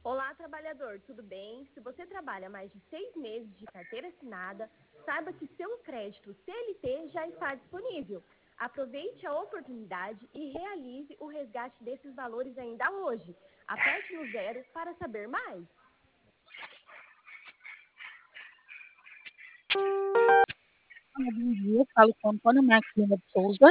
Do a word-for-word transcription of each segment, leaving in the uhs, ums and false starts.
Olá, trabalhador, tudo bem? Se você trabalha mais de seis meses de carteira assinada, saiba que seu crédito C L T já está disponível. Aproveite a oportunidade e realize o resgate desses valores ainda hoje. Aperte no zero para saber mais. Bom dia, eu falo com Antônio Marcos Lima de Souza.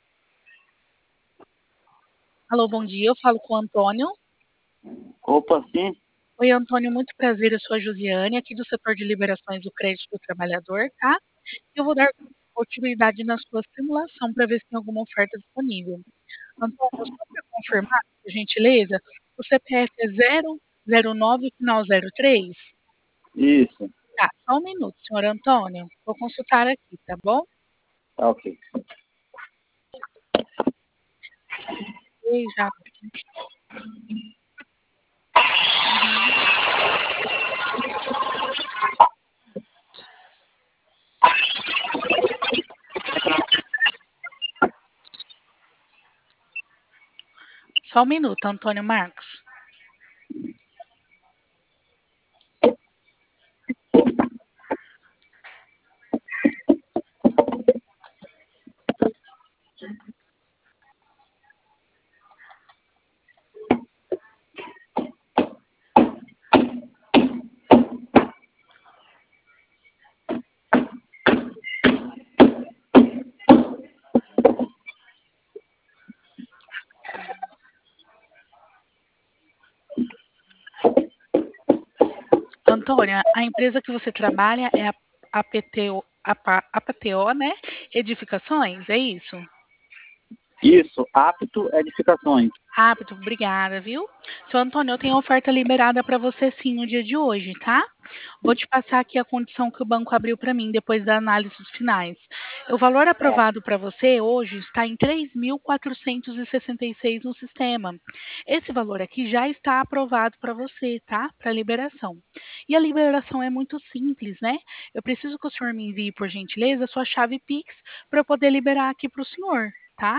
Alô, bom dia, eu falo com o Antônio. Opa, sim. Oi, Antônio, muito prazer, eu sou a Josiane, aqui do setor de liberações do crédito do trabalhador, tá? Eu vou dar continuidade na sua simulação para ver se tem alguma oferta disponível. Antônio, só para confirmar, por gentileza, o C P F é zero zero nove, final zero três? Isso. Tá, só um minuto, senhor Antônio, vou consultar aqui, tá bom? Tá ok. E já. Só um minuto, Antônio Marcos. Antônia, a empresa que você trabalha é a APTO, APA, APTO, né? Edificações, é isso? Isso, apto edificações. Apto, obrigada, viu? Seu Antônio, eu tenho oferta liberada para você sim no dia de hoje, tá? Vou te passar aqui a condição que o banco abriu para mim depois da análise dos finais. O valor aprovado para você hoje está em três mil quatrocentos e sessenta e seis no sistema. Esse valor aqui já está aprovado para você, tá? Para liberação. E a liberação é muito simples, né? Eu preciso que o senhor me envie, por gentileza, a sua chave Pix para eu poder liberar aqui para o senhor, tá?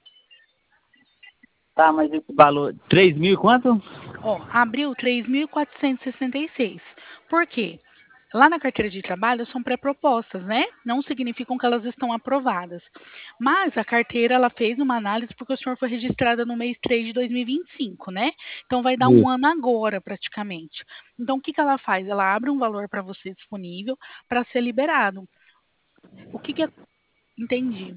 Tá, mas esse valor, três mil e quanto? Ó, abriu três mil quatrocentos e sessenta e seis. Por quê? Lá na carteira de trabalho são pré-propostas, né? Não significam que elas estão aprovadas. Mas a carteira ela fez uma análise porque o senhor foi registrado no mês três de dois mil e vinte e cinco, né? Então vai dar um Isso. ano agora, praticamente. Então o que, que ela faz? Ela abre um valor para você disponível para ser liberado. O que, que é. Entendi.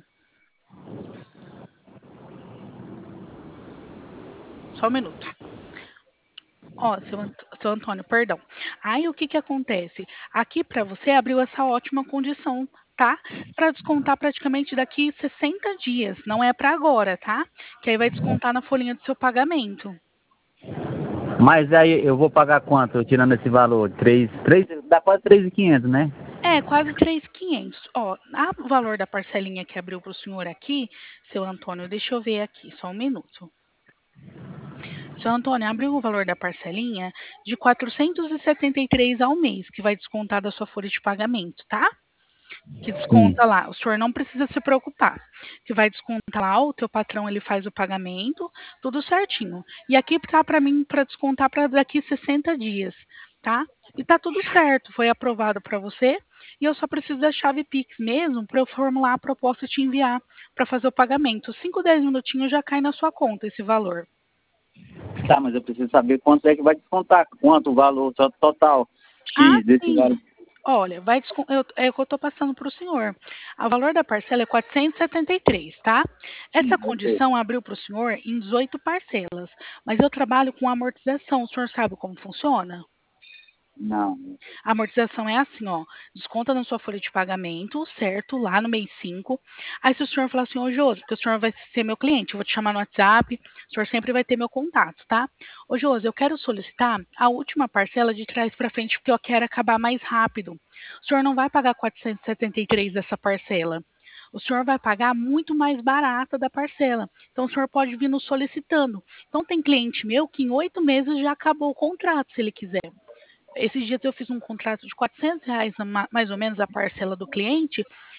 Só um minuto. Ó, seu, Ant- seu Antônio, perdão. Aí o que que acontece? Aqui para você abriu essa ótima condição, tá? Para descontar praticamente daqui sessenta dias, não é para agora, tá? Que aí vai descontar na folhinha do seu pagamento. Mas aí eu vou pagar quanto, tirando esse valor? Três, três, dá quase três mil e quinhentos, né? É, quase três mil e quinhentos. Ó, a- o valor da parcelinha que abriu para o senhor aqui, seu Antônio, deixa eu ver aqui, só um minuto. Seu Antônio, abriu o valor da parcelinha de quatrocentos e setenta e três ao mês, que vai descontar da sua folha de pagamento, tá? Que Sim. desconta lá. O senhor não precisa se preocupar, que vai descontar lá, o teu patrão ele faz o pagamento, tudo certinho. E aqui tá para mim para descontar para daqui sessenta dias, tá? E tá tudo certo, foi aprovado para você, e eu só preciso da chave Pix mesmo para eu formular a proposta e te enviar para fazer o pagamento. cinco, dez minutinhos já cai na sua conta esse valor. Tá, mas eu preciso saber quanto é que vai descontar, quanto o valor to- total Ah, X desse sim. valor. Olha, vai descon- eu, é o que eu estou passando para o senhor. O valor da parcela é quatrocentos e setenta e três, tá? Essa Ok. condição abriu para o senhor em dezoito parcelas, mas eu trabalho com amortização. O senhor sabe como funciona? Não. A amortização é assim, ó, desconta na sua folha de pagamento, certo? Lá no mês cinco. Aí se o senhor falar assim, ô Josi, porque o senhor vai ser meu cliente, eu vou te chamar no WhatsApp, o senhor sempre vai ter meu contato, tá? Ô Josi, eu quero solicitar a última parcela de trás para frente, porque eu quero acabar mais rápido. O senhor não vai pagar quatrocentos e setenta e três dessa parcela. O senhor vai pagar muito mais barata da parcela. Então, o senhor pode vir nos solicitando. Então, tem cliente meu que em oito meses já acabou o contrato, se ele quiser. Esses dias eu fiz um contrato de quatrocentos reais, ma- mais ou menos, a parcela do cliente,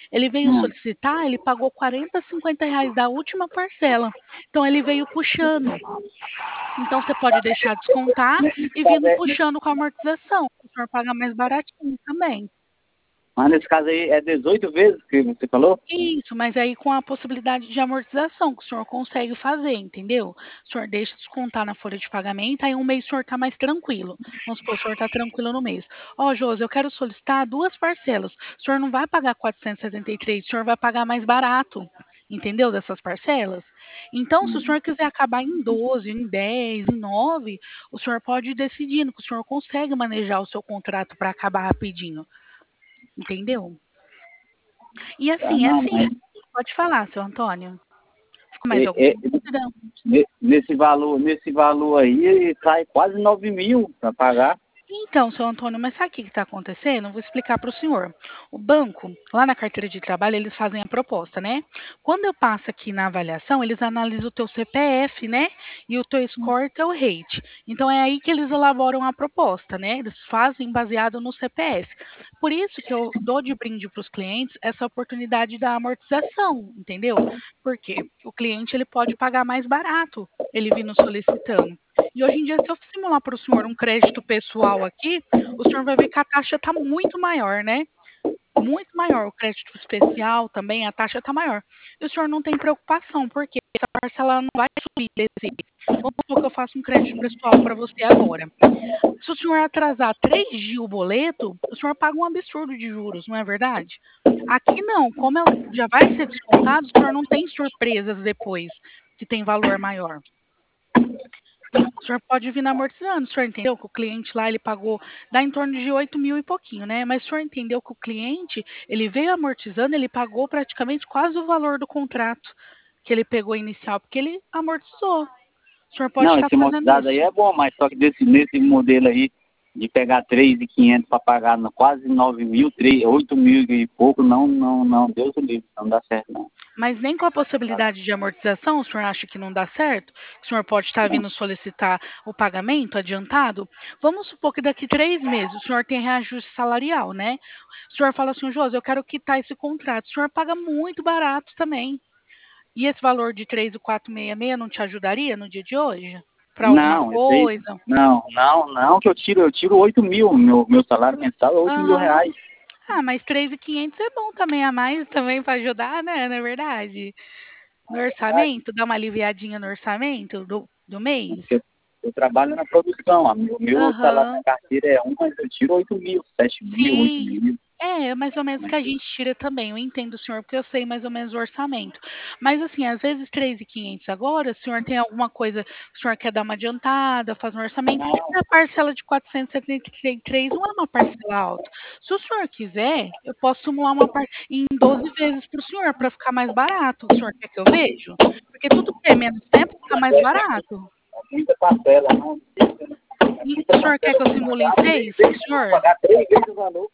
Ele veio Hum. solicitar, ele pagou quarenta, cinquenta reais da última parcela. Então ele veio puxando. Então você pode deixar descontar Nesse e caso vindo é, puxando com a amortização. O senhor paga mais baratinho também. mas nesse caso aí é dezoito vezes que você falou? Isso, mas aí com a possibilidade de amortização que o senhor consegue fazer, entendeu? O senhor deixa descontar na folha de pagamento, aí um mês o senhor está mais tranquilo. Vamos supor, o senhor está tranquilo no mês. Ó, Josi, eu quero solicitar duas parcelas. O senhor não vai pagar quatrocentos e setenta e três, o senhor vai pagar mais barato, entendeu? Dessas parcelas. Então, se o senhor quiser acabar em doze, em dez, em nove, o senhor pode ir decidindo, que o senhor consegue manejar o seu contrato para acabar rapidinho, entendeu? E Ah, assim, é não, assim, mas pode falar, seu Antônio. Ficou mais é, alguma é, dúvida? ne- nesse valor, nesse valor aí cai quase nove mil para pagar. Então, seu Antônio, mas sabe o que está acontecendo? Eu vou explicar para o senhor. O banco, lá na carteira de trabalho, eles fazem a proposta, né? Quando eu passo aqui na avaliação, eles analisam o teu C P F, né? E o teu score, teu rate. Então, é aí que eles elaboram a proposta, né? Eles fazem baseado no C P F. Por isso que eu dou de brinde para os clientes essa oportunidade da amortização, entendeu? Porque o cliente ele pode pagar mais barato, ele vindo solicitando. E hoje em dia, se eu simular para o senhor um crédito pessoal aqui, o senhor vai ver que a taxa está muito maior, né? Muito maior. O crédito especial também, a taxa está maior. E o senhor não tem preocupação, porque essa parcela não vai subir desse. Vamos supor que eu faço um crédito pessoal para você agora. Se o senhor atrasar três dias o boleto, o senhor paga um absurdo de juros, não é verdade? Aqui não, como ela já vai ser descontado, o senhor não tem surpresas depois, que tem valor maior. Então, o senhor pode vir amortizando, o senhor entendeu que o cliente lá ele pagou, dá em torno de oito mil e pouquinho, né? Mas o senhor entendeu que o cliente, ele veio amortizando, ele pagou praticamente quase o valor do contrato que ele pegou inicial, porque ele amortizou. O senhor pode Não, estar esse fazendo amortizado aí isso. é bom, mas só que desse, nesse modelo aí, de pegar três mil e quinhentos para pagar no, quase nove mil, três, oito mil e pouco, não, não, não, Deus o livre, não dá certo não. Mas nem com a possibilidade de amortização, o senhor acha que não dá certo? O senhor pode estar vindo solicitar o pagamento adiantado? Vamos supor que daqui três meses o senhor tem reajuste salarial, né? O senhor fala assim, Josi, eu quero quitar esse contrato. O senhor paga muito barato também. E esse valor de três mil quatrocentos e sessenta e seis não te ajudaria no dia de hoje? Para alguma Não, esse aí, coisa? não, não, não, que eu tiro, eu tiro oito mil, meu, meu salário mensal é oito mil Aham. reais. Ah, mas três mil e quinhentos é bom também a mais também para ajudar, né? Não é verdade? No orçamento, dá uma aliviadinha no orçamento do, do mês? Eu, eu trabalho na produção, o meu, meu salário na Aham. carteira é um, mas eu tiro oito mil, sete mil, oito Sim. mil. É, é mais ou menos que a gente tira também. Eu entendo, senhor, porque eu sei mais ou menos o orçamento. Mas assim, às vezes três mil e quinhentos agora, o senhor tem alguma coisa, o senhor quer dar uma adiantada, faz um orçamento, e a parcela de quatrocentos e setenta e três não é uma parcela alta. Se o senhor quiser, eu posso simular uma par em doze vezes para o senhor, para ficar mais barato. O senhor quer que eu vejo? Porque tudo que é menos tempo fica mais barato. Muita parcela, não. E o senhor quer que eu simule em seis para o senhor? Pagar três vezes o valor.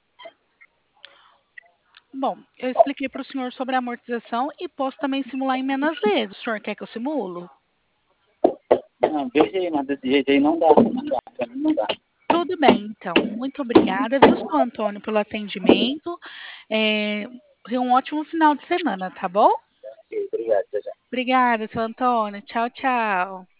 Bom, eu expliquei para o senhor sobre a amortização e posso também simular em menos vezes. O senhor quer que eu simulo? Não, veja aí, mas desse jeito aí não dá, não dá, pra mim não dá. Tudo bem, então. Muito obrigada, viu, seu Antônio, pelo atendimento. É, um ótimo final de semana, tá bom? Ok, obrigado, tchau, tchau. Obrigada, seu Antônio. Tchau, tchau.